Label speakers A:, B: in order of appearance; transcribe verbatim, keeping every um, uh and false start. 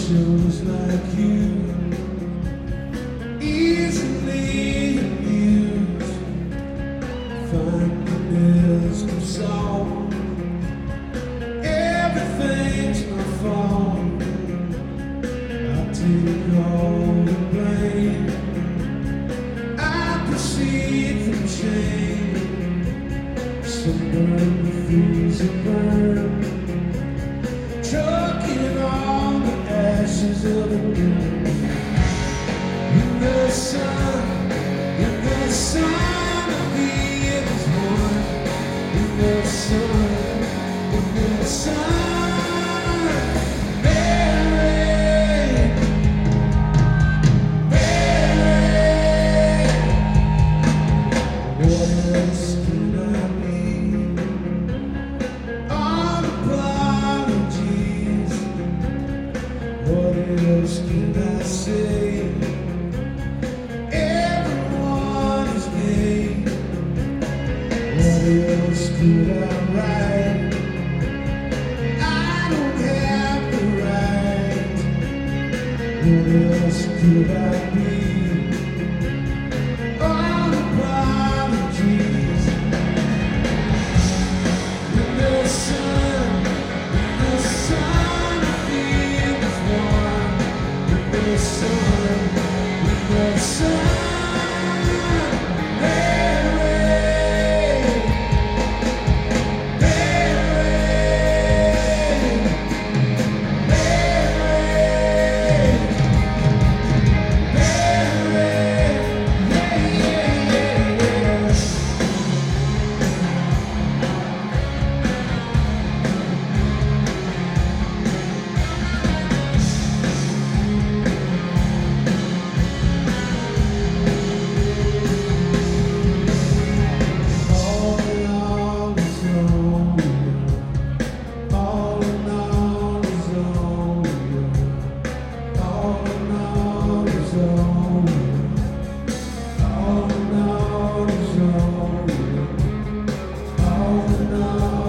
A: shows like you easily amused. Fingernails can solve everything's my fault. I take all the blame. I proceed from shame. Some burn the things that burn, choking on the ashes of the moon. In the sun, in the sun of the is born. In the sun, in the sun, Mary, Mary. What else can I be? All apologies. What else can I say? Everyone is gay. What else could I write? I don't have the right. What else could I be? All apologies. In the sun, in the sun, I feel is warm. In the sun, in the sun, Mary, Mary, all in all is over. All in all is over. All in all is over. All in all is over. All in all.